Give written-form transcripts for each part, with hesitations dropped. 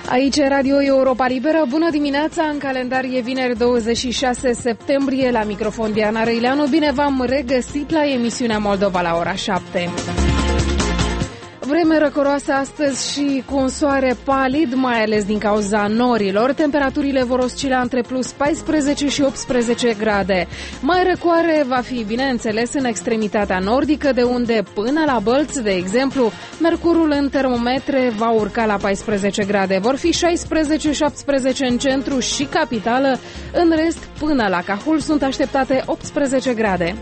Aici e Radio Europa Liberă. Bună dimineața, în calendar e vineri 26 septembrie, la microfon Diana Răileanu. Bine v-am regăsit la emisiunea Moldova la ora 7. Vreme răcoroasă astăzi și cu un soare palid, mai ales din cauza norilor. Temperaturile vor oscila între plus 14 și 18 grade. Mai răcoare va fi, bineînțeles, în extremitatea nordică, de unde până la Bălți, de exemplu, mercurul în termometre va urca la 14 grade. Vor fi 16-17 în centru și capitală, în rest, până la Cahul sunt așteptate 18 grade.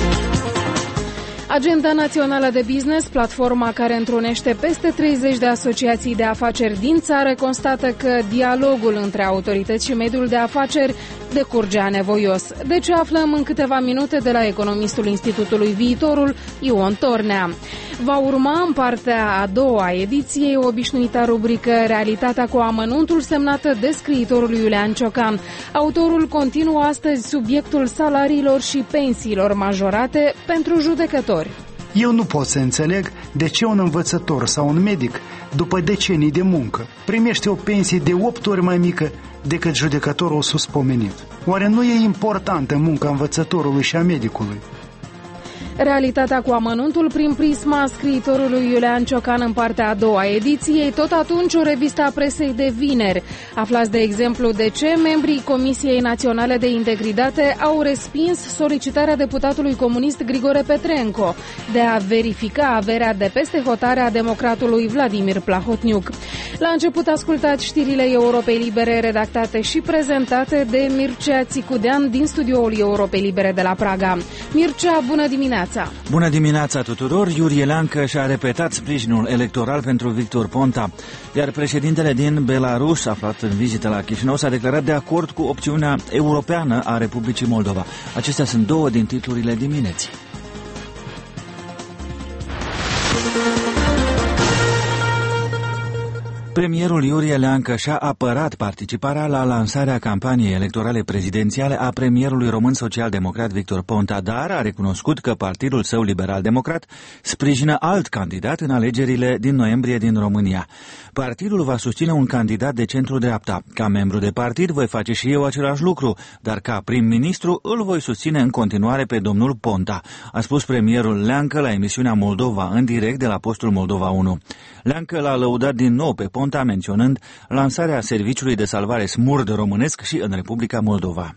Agenda Națională de Business, platforma care întrunește peste 30 de asociații de afaceri din țară, constată că dialogul între autorități și mediul de afaceri decurge anevoios. De ce aflăm în câteva minute de la economistul Institutului Viitorul, Ion Tornea. Va urma în partea a doua ediției obișnuita rubrică Realitatea cu amănuntul, semnată de scriitorul Iulian Ciocan. Autorul continuă astăzi subiectul salariilor și pensiilor majorate pentru judecători. Eu nu pot să înțeleg de ce un învățător sau un medic, după decenii de muncă, primește o pensie de 8 ori mai mică decât judecătorul suspomenit. Oare nu e importantă munca învățătorului și a medicului? Realitatea cu amănuntul prin prisma scriitorului Iulian Ciocan în partea a doua ediției, tot atunci o revistă a presei de vineri. Aflați, de exemplu, de ce membrii Comisiei Naționale de Integritate au respins solicitarea deputatului comunist Grigore Petrenco de a verifica averea de peste hotare a democratului Vladimir Plahotniuc. La început ascultați știrile Europei Libere, redactate și prezentate de Mircea Țicudean din studioul Europei Libere de la Praga. Mircea, bună dimineața! Bună dimineața tuturor! Iurie Leancă și-a repetat sprijinul electoral pentru Victor Ponta, iar președintele din Belarus, aflat în vizită la Chișinău, s-a declarat de acord cu opțiunea europeană a Republicii Moldova. Acestea sunt două din titlurile dimineții. Premierul Iurie Leancă și-a apărat participarea la lansarea campaniei electorale prezidențiale a premierului român social-democrat Victor Ponta, dar a recunoscut că partidul său liberal-democrat sprijină alt candidat în alegerile din noiembrie din România. Partidul va susține un candidat de centru-dreapta. Ca membru de partid voi face și eu același lucru, dar ca prim-ministru îl voi susține în continuare pe domnul Ponta, a spus premierul Leancă la emisiunea Moldova în direct de la postul Moldova 1. Leancă l-a lăudat din nou pe Ponta, menționând lansarea serviciului de salvare smurd românesc și în Republica Moldova.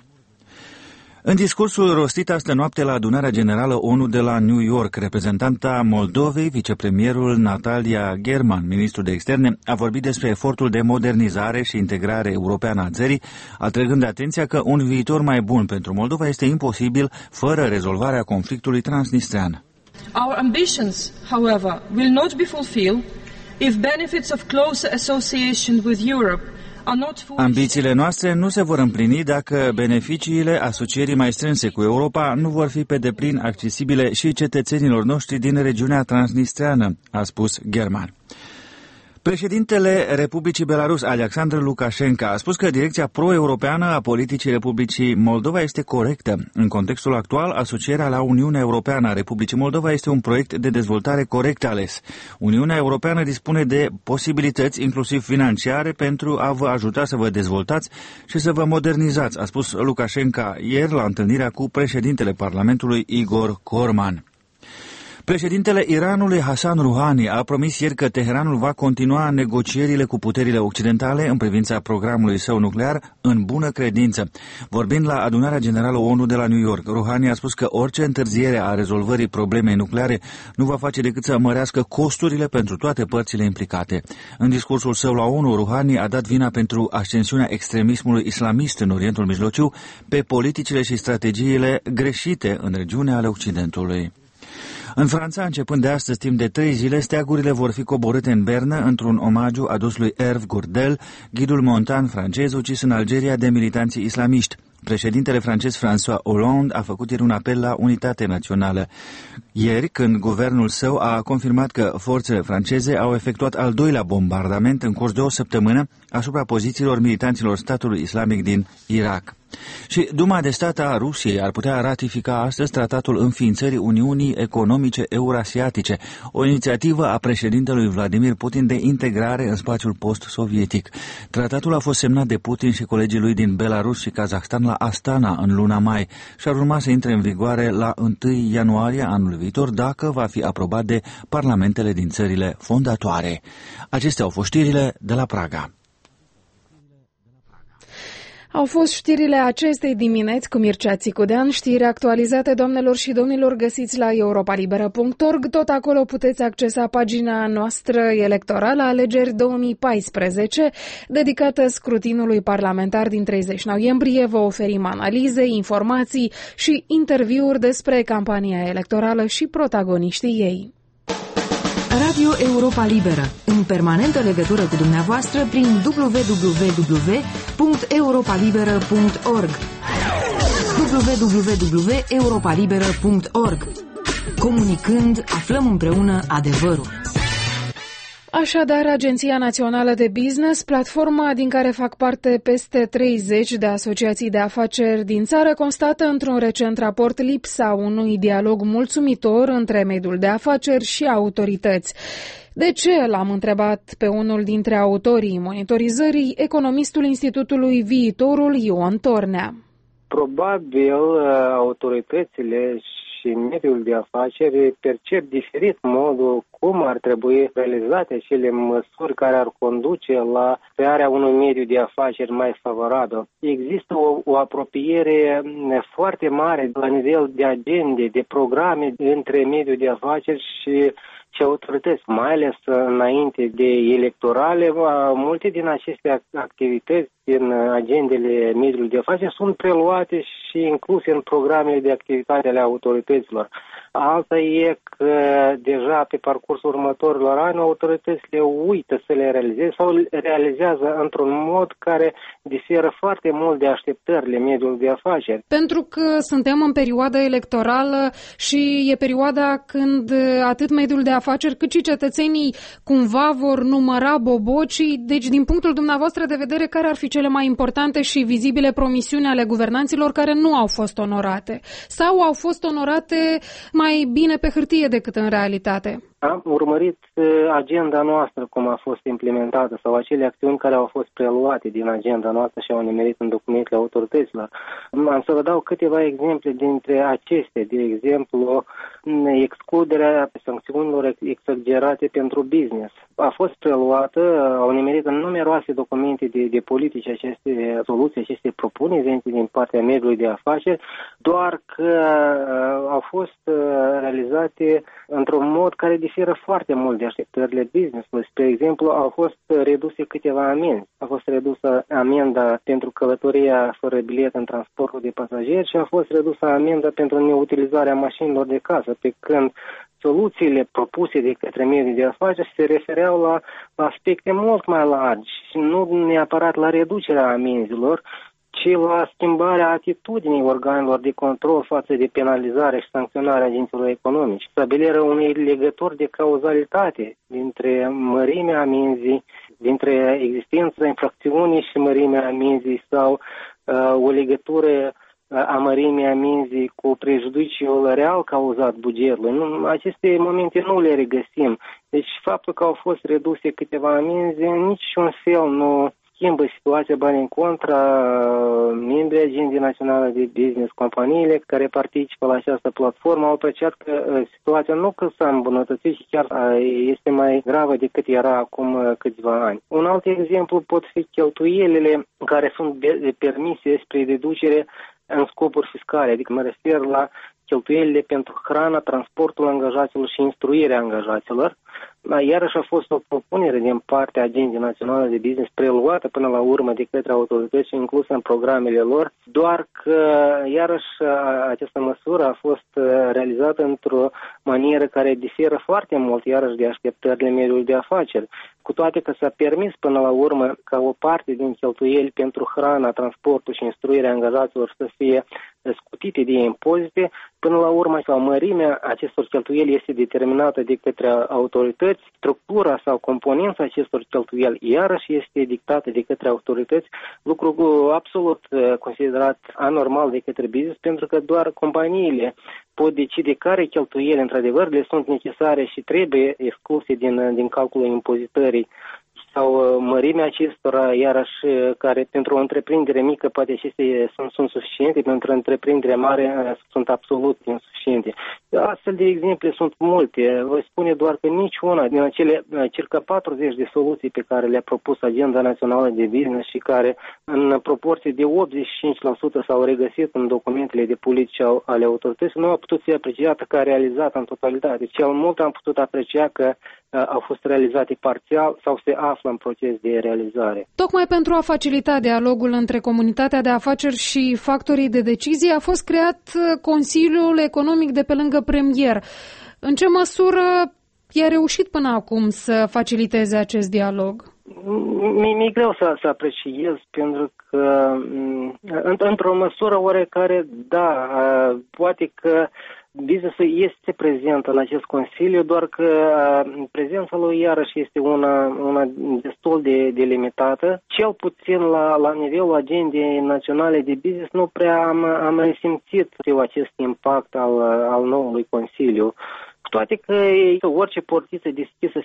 În discursul rostit astă noapte la adunarea generală ONU de la New York, reprezentanta Moldovei, vicepremierul Natalia German, ministrul de externe, a vorbit despre efortul de modernizare și integrare europeană a țării, atrăgând atenția că un viitor mai bun pentru Moldova este imposibil fără rezolvarea conflictului transnistrean. Our ambitions, however, will not be fulfilled if benefits of closer association with Europe are not fully... Ambițiile noastre nu se vor împlini dacă beneficiile asocierii mai strânse cu Europa nu vor fi pe deplin accesibile și cetățenilor noștri din regiunea transnistreană, a spus German. Președintele Republicii Belarus, Alexandru Lukashenko, a spus că direcția pro-europeană a politicii Republicii Moldova este corectă. În contextul actual, asocierea la Uniunea Europeană a Republicii Moldova este un proiect de dezvoltare corect ales. Uniunea Europeană dispune de posibilități, inclusiv financiare, pentru a vă ajuta să vă dezvoltați și să vă modernizați, a spus Lukashenko ieri la întâlnirea cu președintele Parlamentului Igor Corman. Președintele Iranului Hassan Rouhani a promis ieri că Teheranul va continua negocierile cu puterile occidentale în privința programului său nuclear în bună credință. Vorbind la adunarea generală ONU de la New York, Rouhani a spus că orice întârziere a rezolvării problemei nucleare nu va face decât să mărească costurile pentru toate părțile implicate. În discursul său la ONU, Rouhani a dat vina pentru ascensiunea extremismului islamist în Orientul Mijlociu pe politicile și strategiile greșite în regiunea ale Occidentului. În Franța, începând de astăzi, timp de 3 zile, steagurile vor fi coborâte în Bernă într-un omagiu adus lui Hervé Gourdel, ghidul montan francez ucis în Algeria de militanții islamiști. Președintele francez François Hollande a făcut ieri un apel la unitate națională. Ieri, când guvernul său a confirmat că forțele franceze au efectuat al doilea bombardament în curs de o săptămână asupra pozițiilor militanților statului islamic din Irak. Și Duma de Stat a Rusiei ar putea ratifica astăzi tratatul înființării Uniunii Economice Eurasiatice, o inițiativă a președintelui Vladimir Putin de integrare în spațiul post-sovietic. Tratatul a fost semnat de Putin și colegii lui din Belarus și Kazahstan la Astana în luna mai și ar urma să intre în vigoare la 1 ianuarie anul viitor dacă va fi aprobat de parlamentele din țările fondatoare. Acestea au fost știrile de la Praga. Au fost știrile acestei dimineți cu Mircea Țicudean, știri actualizate, doamnelor și domnilor, găsiți la europalibera.org. Tot acolo puteți accesa pagina noastră electorală Alegeri 2014, dedicată scrutinului parlamentar din 30 noiembrie. Vă oferim analize, informații și interviuri despre campania electorală și protagoniștii ei. Radio Europa Liberă, în permanentă legătură cu dumneavoastră prin www.europalibera.org www.europalibera.org. Comunicând, aflăm împreună adevărul. Așadar, Agenția Națională de Business, platforma din care fac parte peste 30 de asociații de afaceri din țară, constată într-un recent raport lipsa unui dialog mulțumitor între mediul de afaceri și autorități. De ce? L-am întrebat pe unul dintre autorii monitorizării, economistul Institutului Viitorul, Ion Tornea. Probabil autoritățile și mediul de afaceri percep diferit modul cum ar trebui realizate acele măsuri care ar conduce la crearea unui mediu de afaceri mai favorabil. Există o apropiere foarte mare la nivel de agende, de programe între mediul de afaceri și autorități, mai ales înainte de electorale. Multe din aceste activități din agendele mediului de afaceri sunt preluate și incluse în programele de activitate ale autorităților. Alta e că deja pe parcursul următorilor ani autoritățile uită să le realizeze sau realizează într-un mod care diferă foarte mult de așteptările mediului de afaceri. Pentru că suntem în perioada electorală și e perioada când atât mediul de afaceri cât și cetățenii cumva vor număra bobocii, deci din punctul dumneavoastră de vedere, care ar fi cele mai importante și vizibile promisiuni ale guvernanților care nu au fost onorate sau au fost onorate mai bine pe hârtie decât în realitate? Am urmărit agenda noastră, cum a fost implementată, sau acele acțiuni care au fost preluate din agenda noastră și au nimerit în documentele autorităților. Am să vă dau câteva exemple dintre acestea. De exemplu, excluderea sancțiunilor exagerate pentru business. A fost preluată, au nimerit în numeroase documente de politici aceste soluții, aceste propuneri venite din partea mediului de afaceri, doar că au fost realizate într-un mod care diferă foarte mult de așteptările business-ului. Spre exemplu, au fost reduse câteva amenzi. A fost redusă amenda pentru călătoria fără bilet în transportul de pasageri și a fost redusă amenda pentru neutilizarea mașinilor de casă, pe când soluțiile propuse de către mediul de afaceri se refereau la aspecte mult mai largi și nu neapărat la reducerea amenzilor, ci la schimbarea atitudinii organelor de control față de penalizare și sancționarea agenților economici, stabilirea unei legături de cauzalitate dintre mărimea amenzii, dintre existența infracțiunii și mărimea amenzii sau o legătură a mărimii amenzii cu prejudiciul real cauzat bugetului. Aceste momente nu le regăsim. Deci faptul că au fost reduse câteva amenzi în niciun fel nu schimbă situația, bani în contra, membrii Agendei Naționale de Business, companiile care participă la această platformă au apreciat că situația nu că s-a îmbunătățit și chiar este mai gravă decât era acum câțiva ani. Un alt exemplu pot fi cheltuielile care sunt permise spre deducere în scopuri fiscale, adică mă refer la cheltuielile pentru hrana, transportul angajaților și instruirea angajaților. Iarăși a fost o propunere din partea Agendei Naționale de Business preluată până la urmă de către autorități și inclusă în programele lor, doar că iarăși această măsură a fost realizată într-o manieră care diferă foarte mult, iarăși, de așteptările mediului de afaceri. Cu toate că s-a permis până la urmă ca o parte din cheltuieli pentru hrana, transportul și instruirea angajaților să fie scutite de impozite, până la urmă sau mărimea acestor cheltuieli este determinată de către autorități, structura sau componența acestor cheltuieli iarăși este dictată de către autorități, lucru absolut considerat anormal de către business, pentru că doar companiile pot decide care cheltuieli într-adevăr le sunt necesare și trebuie excluse din calculul impozitării sau mărimea acestora, iarăși, care pentru o întreprindere mică poate acestea sunt suficiente, pentru o întreprindere mare sunt absolut insuficiente. Astfel de exemple sunt multe. Voi spune doar că niciuna din acele circa 40 de soluții pe care le-a propus Agenda Națională de Business și care în proporție de 85% s-au regăsit în documentele de politici ale autorității, nu a putut fi apreciată ca realizată în totalitate. Cel mult am putut aprecia că au fost realizate parțial sau se află în proces de realizare. Tocmai pentru a facilita dialogul între comunitatea de afaceri și factorii de decizie a fost creat Consiliul Economic de pe lângă premier. În ce măsură i-a reușit până acum să faciliteze acest dialog? Mi-e greu să apreciez, pentru că într-o măsură oarecare, da, poate că business-ul este prezent în acest Consiliu, doar că prezența lui iarăși este una destul de limitată. Cel puțin la nivelul agendei naționale de business nu prea am resimțit acest impact al noului Consiliu. Cu toate că orice portiță deschisă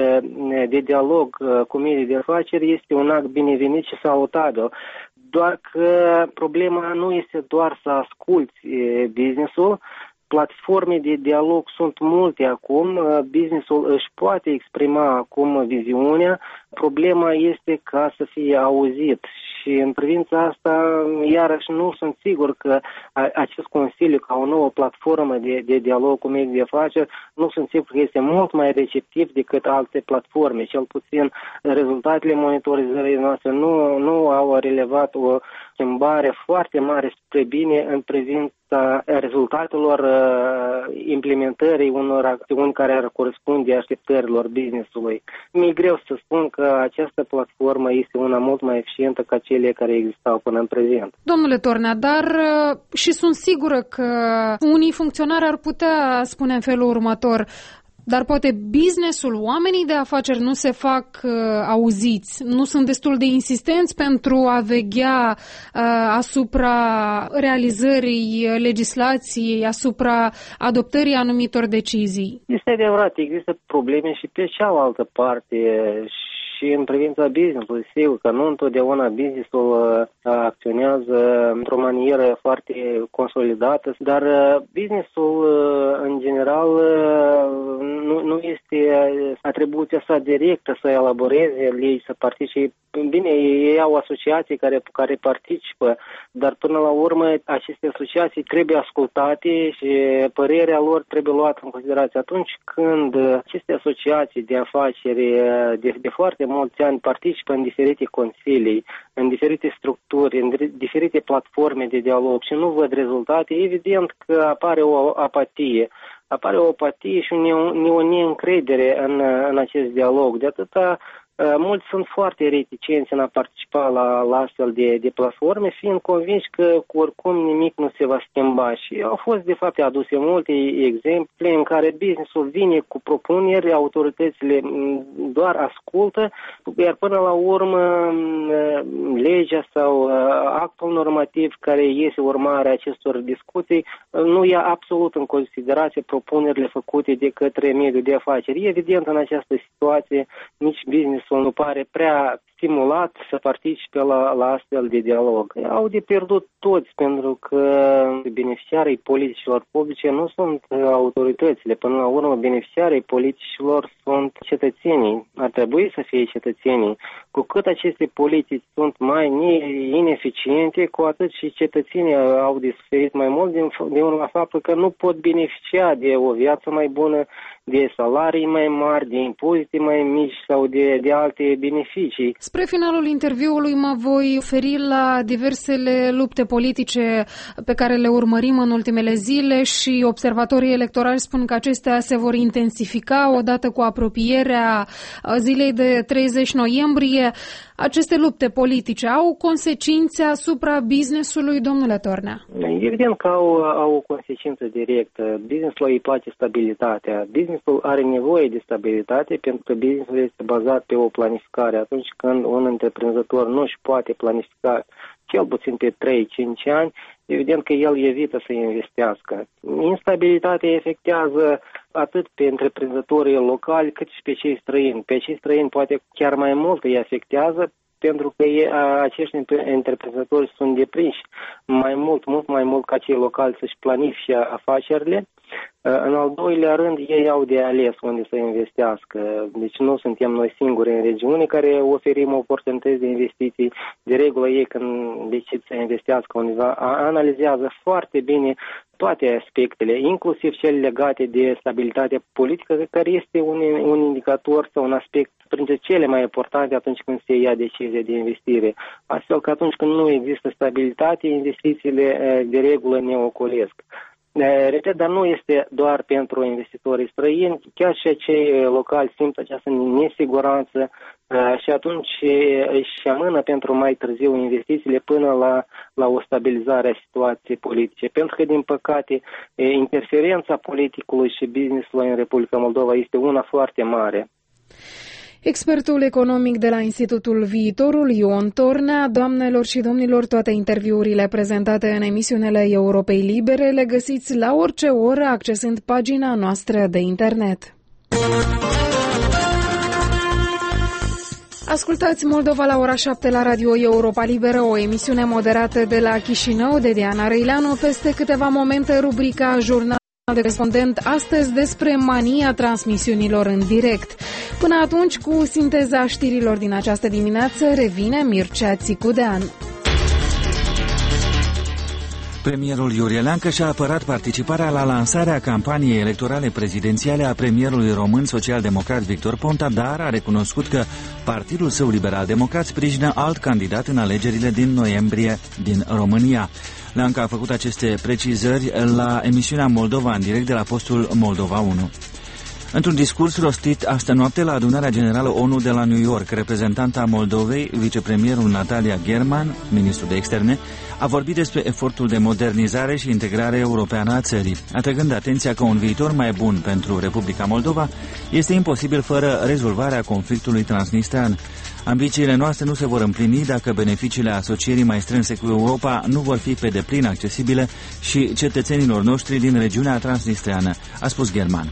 de dialog cu mediul de afaceri este un act binevenit și salutabil. Doar că problema nu este doar să asculți business-ul. Platforme de dialog sunt multe acum, business-ul își poate exprima acum viziunea, problema este ca să fie auzit și în privința asta iarăși nu sunt sigur că acest Consiliu ca o nouă platformă de dialog cu mediul de afaceri, nu sunt sigur că este mult mai receptiv decât alte platforme, cel puțin rezultatele monitorizării noastre nu au relevat o schimbare foarte mare spre bine în privința rezultatelor implementării unor acțiuni care ar corespunde așteptărilor business-ului. Mi-e greu să spun că această platformă este una mult mai eficientă ca cele care existau până în prezent. Domnule Tornea, dar și sunt sigură că unii funcționari ar putea spune în felul următor: dar poate businessul, oamenii de afaceri nu se fac auziți, nu sunt destul de insistenți pentru a veghea asupra realizării legislației, asupra adoptării anumitor decizii. Este adevărat, există probleme și pe cealaltă parte și în privința business-ului. Sigur că nu întotdeauna business-ul acționează într-o manieră foarte consolidată, dar business-ul în general nu este atribuția sa directă să elaboreze legi, să participe. Bine, ei au asociații care participă, dar până la urmă aceste asociații trebuie ascultate și părerea lor trebuie luată în considerație. Atunci când aceste asociații de afaceri de foarte mulți ani participă în diferite consilii, în diferite structuri, în diferite platforme de dialog și nu văd rezultate, evident că apare o apatie. Apare o apatie și o neîncredere în acest dialog. De atâta mulți sunt foarte reticenți în a participa la astfel de platforme, fiind convinși că oricum nimic nu se va schimba. Și au fost, de fapt, aduse multe exemple în care business-ul vine cu propuneri, autoritățile doar ascultă, iar până la urmă legea sau actul normativ care iese urmarea acestor discuții nu ia absolut în considerație propunerile făcute de către mediul de afaceri. Evident, în această situație, nici business nu pare prea stimulat să participe la astfel de dialog. Au de pierdut toți, pentru că beneficiarii politicilor publice nu sunt autoritățile. Până la urmă, beneficiarii politicilor sunt cetățenii. Ar trebui să fie cetățenii. Cu cât aceste politici sunt mai ineficiente, cu atât și cetățenii au de suferit mai mult din urma faptului că nu pot beneficia de o viață mai bună, de salarii mai mari, de impozite mai mici sau de alte beneficii. Spre finalul interviului mă voi oferi la diversele lupte politice pe care le urmărim în ultimele zile și observatorii electorali spun că acestea se vor intensifica odată cu apropierea zilei de 30 noiembrie. Aceste lupte politice au consecințe asupra business-ului, domnule Tornea? Evident că au o consecință directă. Business-ul îi place stabilitatea. Business-ul are nevoie de stabilitate pentru că business-ul este bazat pe o planificare. Atunci când un întreprinzător nu își poate planifica cel puțin pe 3-5 ani, evident că el evită să investească. Instabilitatea afectează atât pe întreprinzătorii locali cât și pe cei străini. Pe cei străini poate chiar mai mult îi afectează pentru că acești întreprinzători sunt deprinși mult mai mult ca cei locali să-și planifice afacerile. În al doilea rând, ei au de ales unde să investească. Deci nu suntem noi singuri în regiune care oferim oportunități de investiții. De regulă ei când decid să investească undeva, analizează foarte bine toate aspectele, inclusiv cele legate de stabilitatea politică, care este un indicator sau un aspect printre cele mai importante atunci când se ia decizia de investire. Astfel că atunci când nu există stabilitate, investițiile de regulă ne ocolesc. Repet, dar nu este doar pentru investitorii străini, chiar și cei locali simt această nesiguranță și atunci își amână pentru mai târziu investițiile până la o stabilizare a situației politice. Pentru că, din păcate, interferența politicului și business-ului în Republica Moldova este una foarte mare. Expertul economic de la Institutul Viitorul, Ion Tornea. Doamnelor și domnilor, toate interviurile prezentate în emisiunile Europei Libere le găsiți la orice oră accesând pagina noastră de internet. Ascultați Moldova la ora 7 la Radio Europa Liberă, o emisiune moderată de la Chișinău de Diana Răileanu. Peste câteva momente, rubrica Jurnal de corespondent, astăzi despre mania transmisiunilor în direct. Până atunci, cu sinteza știrilor din această dimineață, revine Mircea Țicudean. Premierul Iurie Leancă și-a apărat participarea la lansarea campaniei electorale prezidențiale a premierului român social-democrat Victor Ponta, dar a recunoscut că partidul său liberal-democrat sprijină alt candidat în alegerile din noiembrie din România. Leancă a făcut aceste precizări la emisiunea Moldova în direct de la postul Moldova 1. Într-un discurs rostit astă noapte la adunarea generală ONU de la New York, reprezentanta Moldovei, vicepremierul Natalia German, ministrul de externe, a vorbit despre efortul de modernizare și integrare europeană a țării, atrăgând atenția că un viitor mai bun pentru Republica Moldova este imposibil fără rezolvarea conflictului transnistrean. Ambițiile noastre nu se vor împlini dacă beneficiile asocierii mai strânse cu Europa nu vor fi pe deplin accesibile și cetățenilor noștri din regiunea transnistreană, a spus German.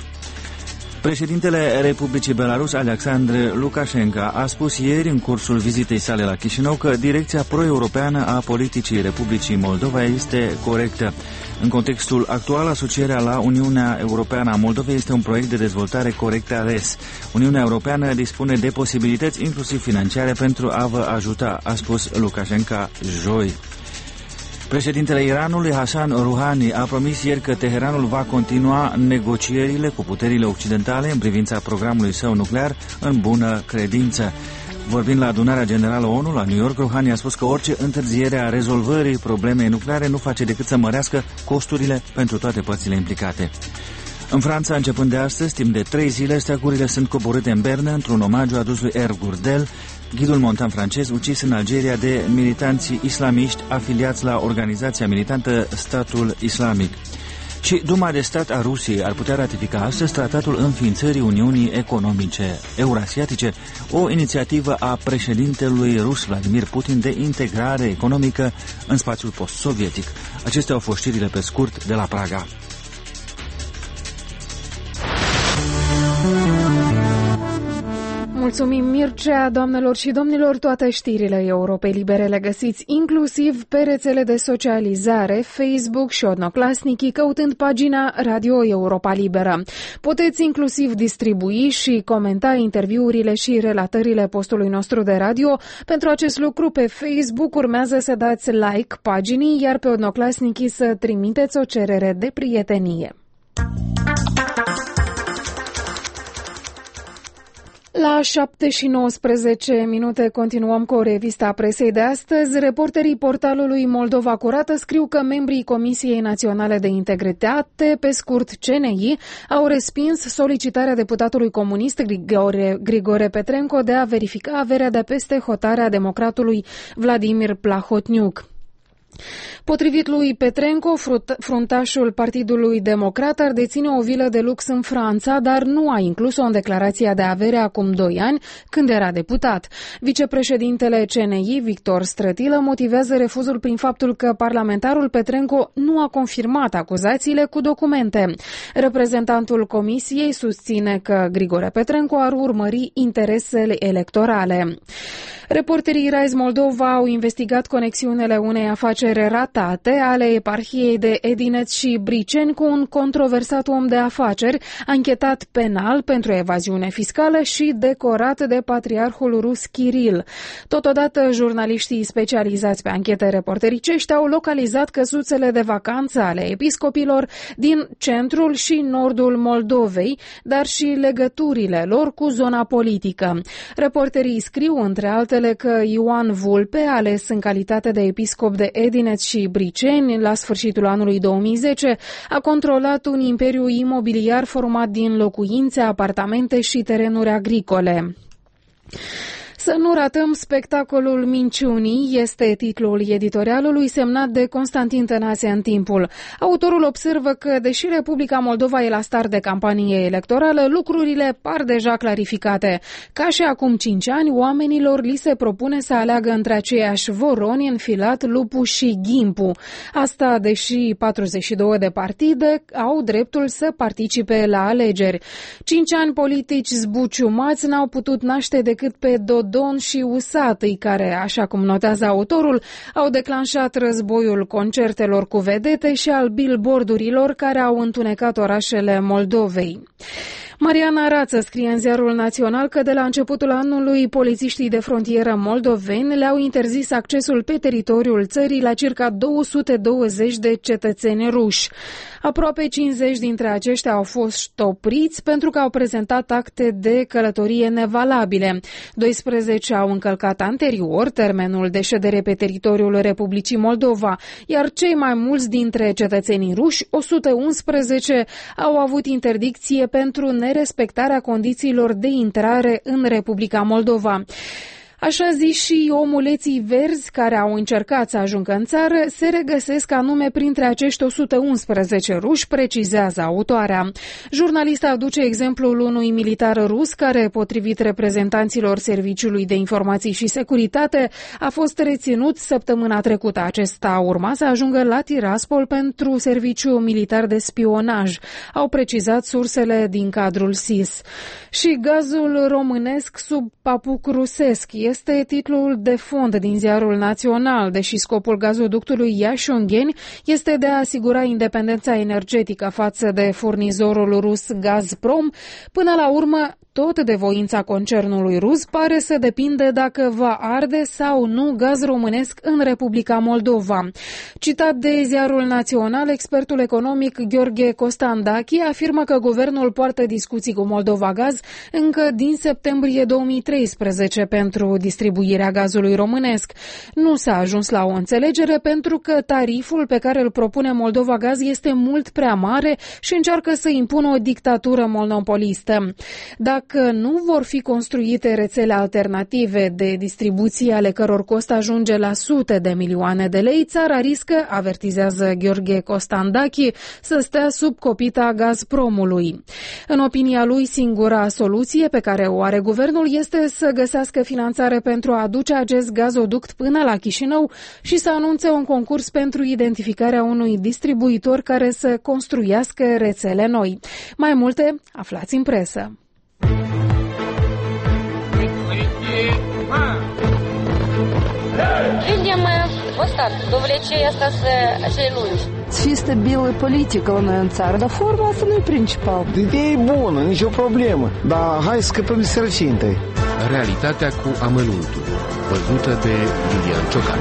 Președintele Republicii Belarus, Alexandru Lukashenko, a spus ieri în cursul vizitei sale la Chișinău că direcția pro-europeană a politicii Republicii Moldova este corectă. În contextul actual, asocierea la Uniunea Europeană a Moldovei este un proiect de dezvoltare corectă a RES. Uniunea Europeană dispune de posibilități, inclusiv financiare, pentru a vă ajuta, a spus Lukashenko joi. Președintele Iranului, Hassan Rouhani, a promis ieri că Teheranul va continua negocierile cu puterile occidentale în privința programului său nuclear în bună credință. Vorbind la adunarea generală ONU la New York, Rouhani a spus că orice întârziere a rezolvării problemei nucleare nu face decât să mărească costurile pentru toate părțile implicate. În Franța, începând de astăzi, timp de 3 zile, steagurile sunt coborâte în Berne într-un omagiu adus lui Hervé Gourdel, ghidul montan francez ucis în Algeria de militanții islamiști afiliați la organizația militantă Statul Islamic. Și Duma de Stat a Rusiei ar putea ratifica astăzi tratatul înființării Uniunii Economice Eurasiatice, o inițiativă a președintelui rus Vladimir Putin de integrare economică în spațiul post-sovietic. Acestea au fost știrile pe scurt de la Praga. Mulțumim, Mircea. Doamnelor și domnilor, toate știrile Europei Libere le găsiți inclusiv pe rețele de socializare, Facebook și Odnoclasnici, căutând pagina Radio Europa Liberă. Puteți inclusiv distribui și comenta interviurile și relatările postului nostru de radio. Pentru acest lucru, pe Facebook urmează să dați like paginii, iar pe Odnoclasnici să trimiteți o cerere de prietenie. La 7:19 continuăm cu revista presei de astăzi. Reporterii portalului Moldova Curată scriu că membrii Comisiei Naționale de Integritate, pe scurt CNI, au respins solicitarea deputatului comunist Grigore Petrenco de a verifica averea de peste hotarea democratului Vladimir Plahotniuc. Potrivit lui Petrenco, fruntașul Partidului Democrat ar deține o vilă de lux în Franța, dar nu a inclus-o în declarația de avere acum 2 ani, când era deputat. Vicepreședintele CNI, Victor Strătilă, motivează refuzul prin faptul că parlamentarul Petrenco nu a confirmat acuzațiile cu documente. Reprezentantul comisiei susține că Grigore Petrenco ar urmări interesele electorale. Reporterii Rise Moldova au investigat conexiunile unei afaceri ratate ale eparhiei de Edineț și Briceni cu un controversat om de afaceri, anchetat penal pentru evaziune fiscală și decorat de patriarhul rus Kiril. Totodată, jurnaliștii specializați pe anchete reportericești au localizat căsuțele de vacanță ale episcopilor din centrul și nordul Moldovei, dar și legăturile lor cu zona politică. Reporterii scriu, între altele, că Ioan Vulpe, ales în calitate de episcop de Edineț și Briceni la sfârșitul anului 2010, a controlat un imperiu imobiliar format din locuințe, apartamente și terenuri agricole. Să nu ratăm spectacolul minciunii, este titlul editorialului semnat de Constantin Tănase în Timpul. Autorul observă că, deși Republica Moldova e la start de campanie electorală, lucrurile par deja clarificate. Ca și acum 5 ani, oamenilor li se propune să aleagă între aceiași voroni, Înfilat, Lupu și Ghimpu. Asta deși 42 de partide au dreptul să participe la alegeri. 5 ani politici zbuciumați n-au putut naște decât pe Dodon și Usatăi, care, așa cum notează autorul, au declanșat războiul concertelor cu vedete și al billboardurilor care au întunecat orașele Moldovei. Mariana Rață scrie în Ziarul Național că de la începutul anului polițiștii de frontieră moldoveni le-au interzis accesul pe teritoriul țării la circa 220 de cetățeni ruși. Aproape 50 dintre aceștia au fost opriți pentru că au prezentat acte de călătorie nevalabile. 12 au încălcat anterior termenul de ședere pe teritoriul Republicii Moldova, iar cei mai mulți dintre cetățenii ruși, 111, au avut interdicție pentru nerespectarea condițiilor de intrare în Republica Moldova. Așa zis și omuleții verzi care au încercat să ajungă în țară se regăsesc anume printre acești 111 ruși, precizează autoarea. Jurnalista aduce exemplul unui militar rus care, potrivit reprezentanților Serviciului de Informații și Securitate, a fost reținut săptămâna trecută. Acesta urma să ajungă la Tiraspol pentru serviciu militar de spionaj, au precizat sursele din cadrul SIS. Și gazul românesc sub papuc rusesc este titlul de fond din Ziarul Național, deși scopul gazoductului Iași-Ungheni este de a asigura independența energetică față de furnizorul rus Gazprom. Până la urmă, tot de voința concernului rus pare să depinde dacă va arde sau nu gaz românesc în Republica Moldova. Citat de Ziarul Național, expertul economic Gheorghe Costandachi afirmă că guvernul poartă discuții cu Moldova Gaz încă din septembrie 2013 pentru distribuirea gazului românesc. Nu s-a ajuns la o înțelegere pentru că tariful pe care îl propune Moldova Gaz este mult prea mare și încearcă să impună o dictatură monopolistă. Dacă nu vor fi construite rețele alternative de distribuție ale căror cost ajunge la sute de milioane de lei, țara riscă, avertizează Gheorghe Costandachi, să stea sub copita Gazpromului. În opinia lui, singura soluție pe care o are guvernul este să găsească finanțare pentru a aduce acest gazoduct până la Chișinău și să anunțe un concurs pentru identificarea unui distribuitor care să construiască rețele noi. Mai multe aflați în presă. Видим вот так, довлечение остаться celulci. Чисто белая политика у нас în țară, dar forma asta nu e principal. Ideea e bună, nicio problemă, dar hai să scăpăm de sărăcie întâi. Realitatea cu amănuntul, văzută de Iulian Ciocan.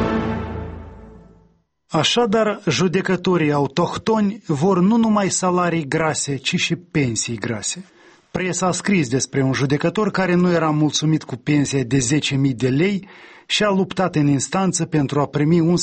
Așadar, judecătorii autohtoni vor nu numai salarii grase, ci și pensii grase. Presa a scris despre un judecător care nu era mulțumit cu pensia de 10.000 de lei și a luptat în instanță pentru a primi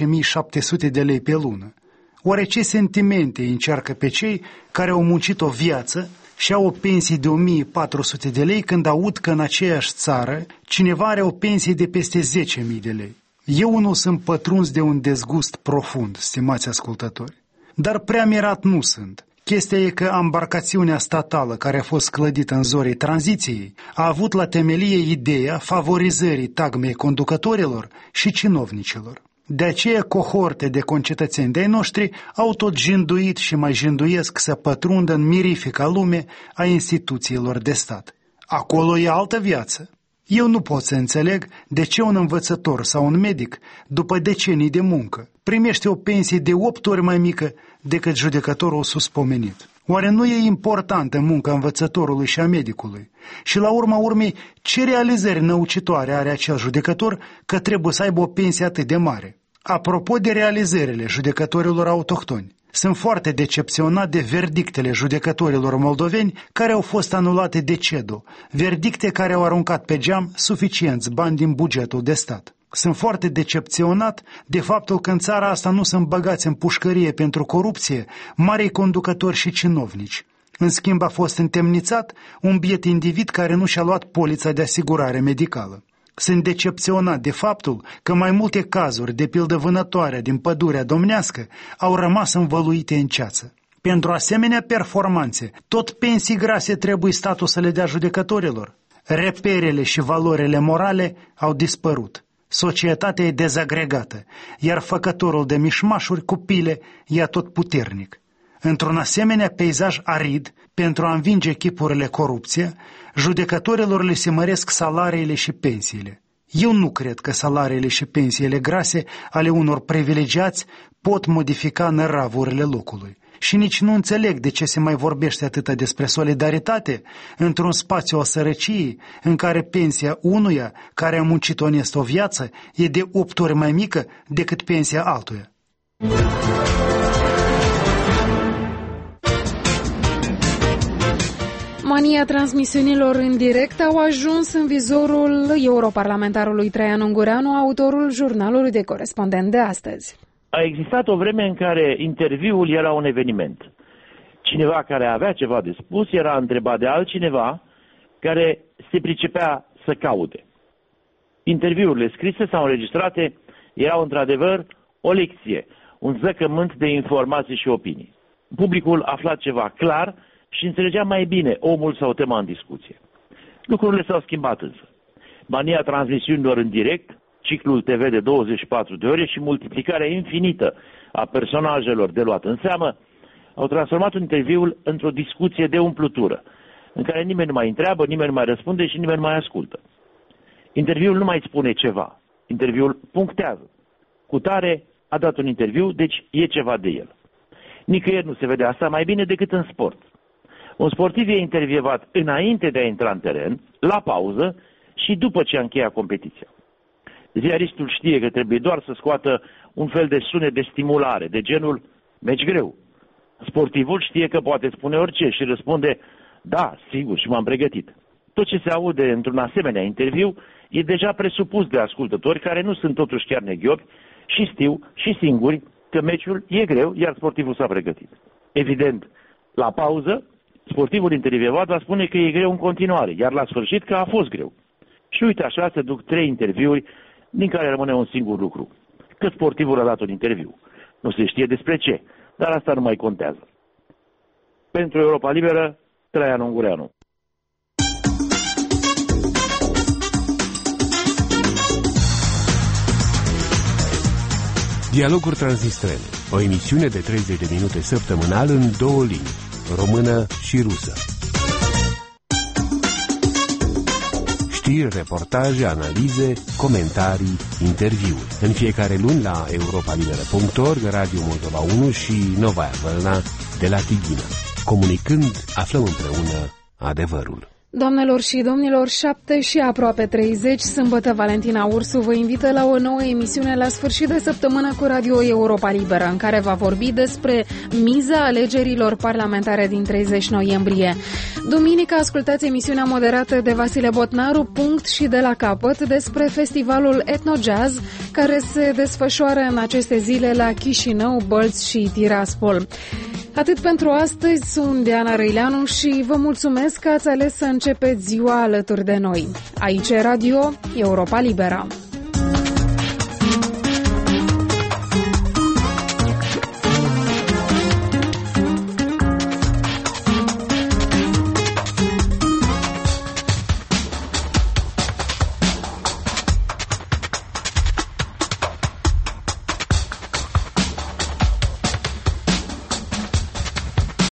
11.700 de lei pe lună. Oare ce sentimente încearcă pe cei care au muncit o viață și au o pensie de 1.400 de lei când aud că în aceeași țară cineva are o pensie de peste 10.000 de lei? Eu nu sunt pătruns de un dezgust profund, stimați ascultători, dar prea mirat nu sunt. Chestia e că ambarcațiunea statală care a fost clădită în zorii tranziției a avut la temelie ideea favorizării tagmei conducătorilor și cinovnicilor. De aceea cohorte de concetățeni de-ai noștri au tot jinduit și mai jinduiesc să pătrundă în mirifica lume a instituțiilor de stat. Acolo e altă viață. Eu nu pot să înțeleg de ce un învățător sau un medic, după decenii de muncă, primește o pensie de 8 ori mai mică decât judecătorul suspomenit. Oare nu e importantă munca învățătorului și a medicului? Și la urma urmei, ce realizări năucitoare are acel judecător că trebuie să aibă o pensie atât de mare? Apropo de realizările judecătorilor autohtoni, sunt foarte decepționat de verdictele judecătorilor moldoveni care au fost anulate de CEDO, verdicte care au aruncat pe geam suficienți bani din bugetul de stat. Sunt foarte decepționat de faptul că în țara asta nu sunt băgați în pușcărie pentru corupție marii conducători și cinovnici. În schimb a fost întemnițat un biet individ care nu și-a luat polița de asigurare medicală. Sunt decepționat de faptul că mai multe cazuri, de pildă vânătoarea din Pădurea Domnească, au rămas învăluite în ceață. Pentru asemenea performanțe, tot pensii grase trebuie statul să le dea judecătorilor. Reperele și valorile morale au dispărut. Societatea e dezagregată, iar făcătorul de mișmașuri cu pile e tot puternic. Într-un asemenea peisaj arid, pentru a învinge chipurile corupție, judecătorilor le se măresc salariile și pensiile. Eu nu cred că salariile și pensiile grase ale unor privilegiați pot modifica năravurile locului. Și nici nu înțeleg de ce se mai vorbește atât despre solidaritate într-un spațiu al sărăciei în care pensia unuia care a muncit onest o viață e de 8 ori mai mică decât pensia altuia. Mania transmisiunilor în direct au ajuns în vizorul europarlamentarului Traian Ungureanu, autorul jurnalului de corespondent de astăzi. A existat o vreme în care interviul era un eveniment. Cineva care avea ceva de spus era întrebat de altcineva care se pricepea să caute. Interviurile scrise sau înregistrate erau într-adevăr o lecție, un zăcământ de informații și opinii. Publicul afla ceva clar și înțelegea mai bine omul sau tema în discuție. Lucrurile s-au schimbat însă. Mania transmisiunilor în direct, ciclul TV de 24 de ore și multiplicarea infinită a personajelor de luat în seamă au transformat interviul într-o discuție de umplutură, în care nimeni nu mai întreabă, nimeni nu mai răspunde și nimeni nu mai ascultă. Interviul nu mai spune ceva. Interviul punctează. Cutare a dat un interviu, deci e ceva de el. Nicăieri nu se vede asta mai bine decât în sport. Un sportiv e intervievat înainte de a intra în teren, la pauză și după ce a încheiat competiția. Ziaristul știe că trebuie doar să scoată un fel de sunet de stimulare, de genul meci greu. Sportivul știe că poate spune orice și răspunde da, sigur, și m-am pregătit. Tot ce se aude într-un asemenea interviu e deja presupus de ascultători care nu sunt totuși chiar neghiobi și știu și singuri că meciul e greu, iar sportivul s-a pregătit. Evident, la pauză, sportivul intervievat va spune că e greu în continuare, iar la sfârșit că a fost greu. Și uite așa se duc 3 interviuri, din care rămâne un singur lucru. Că sportivul a dat un interviu. Nu se știe despre ce, dar asta nu mai contează. Pentru Europa Liberă, Traian Ungureanu. Dialoguri Transnistrene, o emisiune de 30 de minute săptămânal în 2 limbi, română și rusă. Știri, reportaje, analize, comentarii, interviuri. În fiecare luni la europalibera.org, Radio Moldova 1 și Novaya Vălna de la Tighina. Comunicând, aflăm împreună adevărul. Doamnelor și domnilor, 7 și aproape 30, sâmbătă, Valentina Ursu vă invită la o nouă emisiune la sfârșit de săptămână cu Radio Europa Liberă, în care va vorbi despre miza alegerilor parlamentare din 30 noiembrie. Duminică ascultați emisiunea moderată de Vasile Botnaru, Punct și de la capăt, despre festivalul Etno-Jazz, care se desfășoară în aceste zile la Chișinău, Bălți și Tiraspol. Atât pentru astăzi, sunt Diana Răileanu și vă mulțumesc că ați ales să începeți ziua alături de noi. Aici e Radio Europa Liberă.